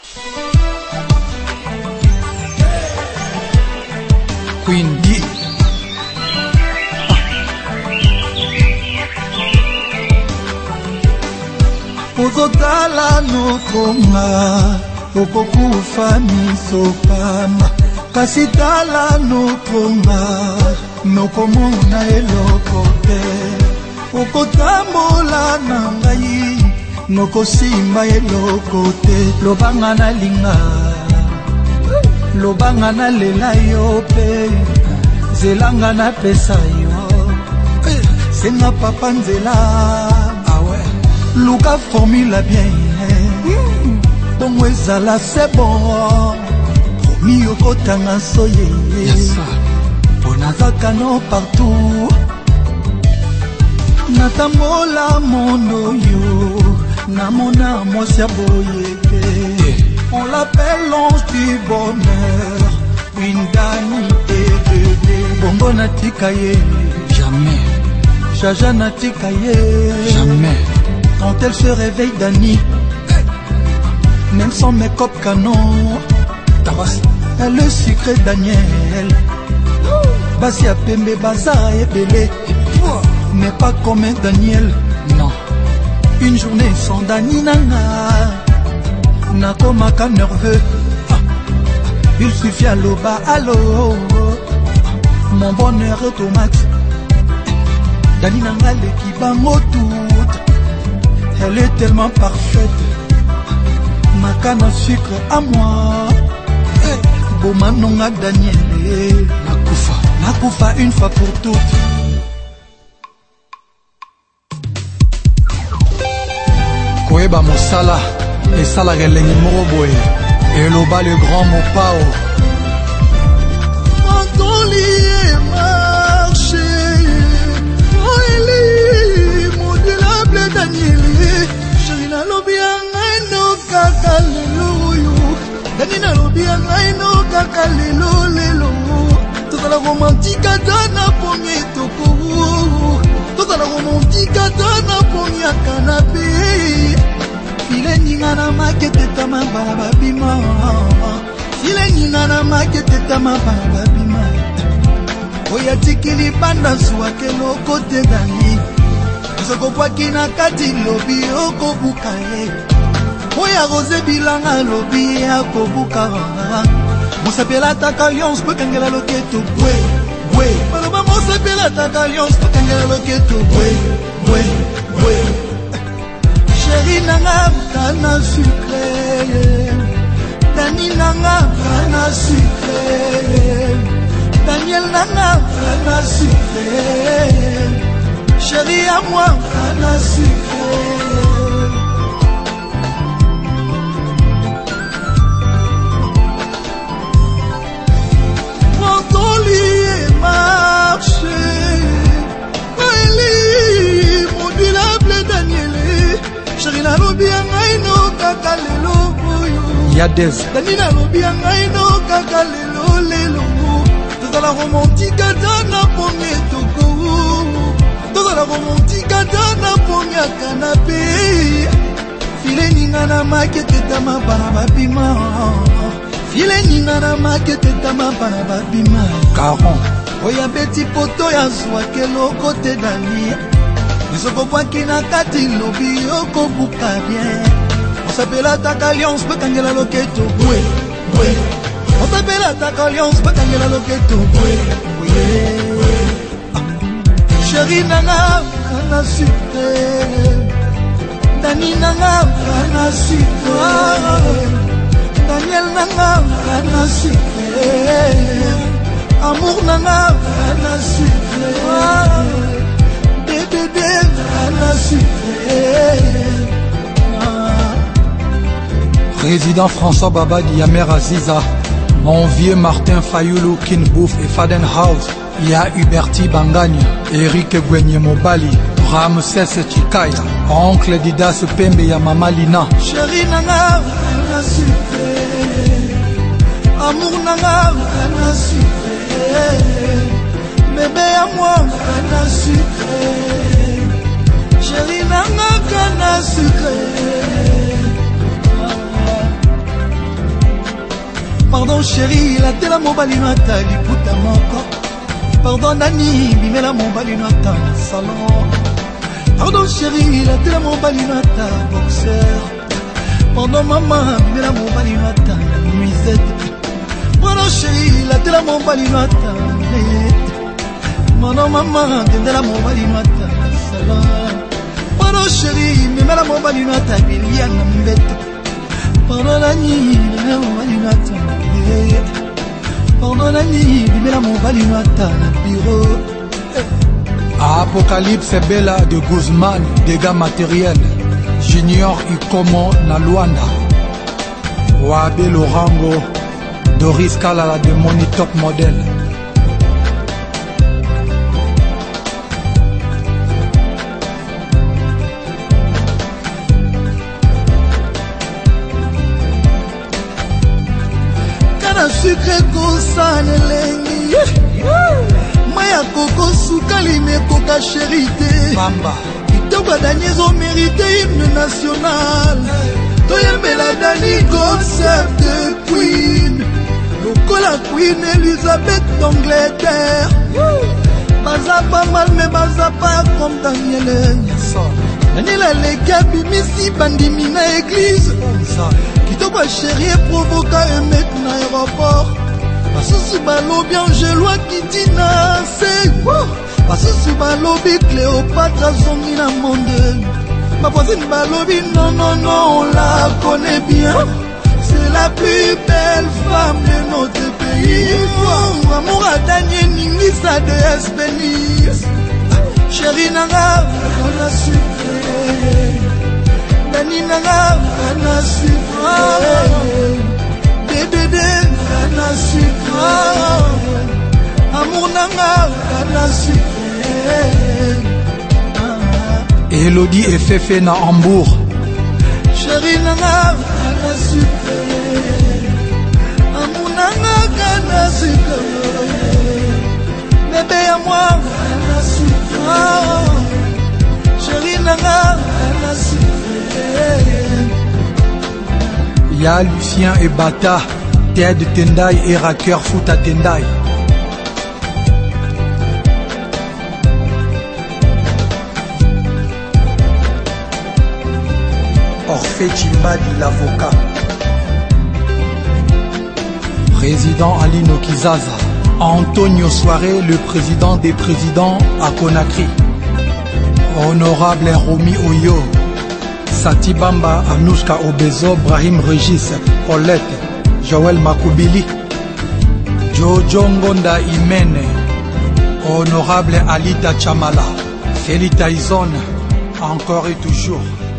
Queen D. Ozotala nokonga okokufa misopama kasi tala nokonga nokomona eloko te okotambola na ngai nokosimba eloko te lobanga na linga lobanga na lela yo pe zelanga na pesa yo senga papa nzela Luka formule bien bongo ezala c'est bon promis okotanga soye ponazaka no partout natambola mondo yo namona mwasi ya boyeke on l'appelle l'ange du bonheur une dani et bébé bongo natika ye Jamais. Jaja natika ye Jamais. Quand elle se réveille Dani, même sans make-up canon, elle le sucré Daniel. Basi a pembe baza et belé, mais pas comme un Daniel. Non. Une journée sans Dani nana, nakomaka nerveux. Il suffit à l'oba, allô, mon bonheur automate. Dani nanga l'équibango tout. Elle est tellement parfaite, ma canne à sucre à moi. Bomanonga Daniel, Nakoufa une fois pour toutes. Koeba Mosala et Sala Relengi Moroboe et Loba le grand Mopao. Antolier marché, Noélie, modulable Daniel. Sharina lobianga ino kakalelo. Danina lobianga ino kakalelo lelo. Tota la romantique dana ponye toko. Tota la romantique dana ponye canapé. File ninga na makete tama babima. File ninga na makete tama babima. Oya tikili banda suake lokote dani. Soko kwa kina kati lobi oko bukae. Oya rose bilanga lobi ako bukawa. Musapela taka yons pekangela loketo bwe bwe. Maloma musapela taka yons pekangela loketo bwe bwe bwe. Chéri nanga kana sucré. Dani nanga kana sucré. Daniel nanga kana sucré. Chérie à moi, Anna sucré. Quand on lit et marché, Noélie, modulable Daniel. Chérie la lobby en aino kakalelo. Yadez. Danina lobby en aino kakalelo lelo. Dans la romantique dana pomé toko. Dans la romantique dana pomé canapé. File ninga na makete tama bana babima. File ninga na makete tama bana babima. Caron. Oya beti poto ya swake lokote dani. Nisoko kwa kina kati lobi oko buka bien. On s'appelle attaque alliance, peut kangela loketo. Oui, oui. On s'appelle attaque alliance, peut kangela loketo. Oui, oui. Chérie nana, kana sucré. Dani nana, kana sucré. Daniel nana, kana sucré. Amour nana, kana sucré. Bébé, kana sucré. Président François Babadi Yamer Aziza, mon vieux Martin Fayoulou, Kinbouf et Fadenhouse, Ia Huberti Bangagne, Eric Gwenye Mobali, Ramses Chikaya, Oncle Didas Pembe ya Mama Lina. Chérie nanga, kana sucré. Amour nanga, kana sucré. Bébé à moi, kana sucré. Chérie nanga, kana sucré. Pardon chérie, la tela mobali no ata liputa moko. Pardon nani, bimela mobali no ata na salon. Pardon chérie, la tela mobali no ata boxeur. Pardon maman, bimela mobali no ata na nuisette. Pardon chérie, la tela mobali no ata net. Pardon maman, bimela mobali no ata na salon. Pardon chérie, bimela mobali no ata bilia na mbete. Pardon nani, bimela mobali no ata Pardon nani, bimela mobali no ata na bureau. Apocalypse Bella de Guzman, dégâts matériels. Junior Ikomo na Luanda. Wabe Lorango, Doris Kalala de Money Top Model. Sucre kosana lengi maya koko sukali me koka chérité Bamba kitoko Daniel ont mérité hymne national toyembela Dani concept de Queen lokola Queen Elizabeth d'Angleterre baza pas mal mais baza pas comme Daniel Daniel aleki abimisi bandimi na église kitoko chérie provoka emet na aéroport basusu balobi Angelo akiti na se basusu balobi Cléopâtre azongi na monde bavoisine balobi non non non on la connaît bien c'est la plus belle femme de notre pays amour a Daniel Ningisa de Espénis chérie nanga on a sucré Dani nanga ana sucré bébé ana sucré amour nanga ana sucré. Elodie et Fefe na Hambourg. Chérie nanga ana sucré amour nanga ana sucré bébé à moi ana sucré chérie nanga ana sucré. Ya Lucien et Bata, Ted Tendai et Racker Fouta Tendai. Orphée Chimbadi, l'avocat. Président Alino Kizaza. Antonio Soare, le président des présidents à Conakry. Honorable Romy Oyo. Sati Bamba, Anouska Obezo, Brahim Regis, Paulette, Joël Makoubili, Jojo Ngonda Imene, Honorable Alita Chamala, Feli Tyson, encore et toujours.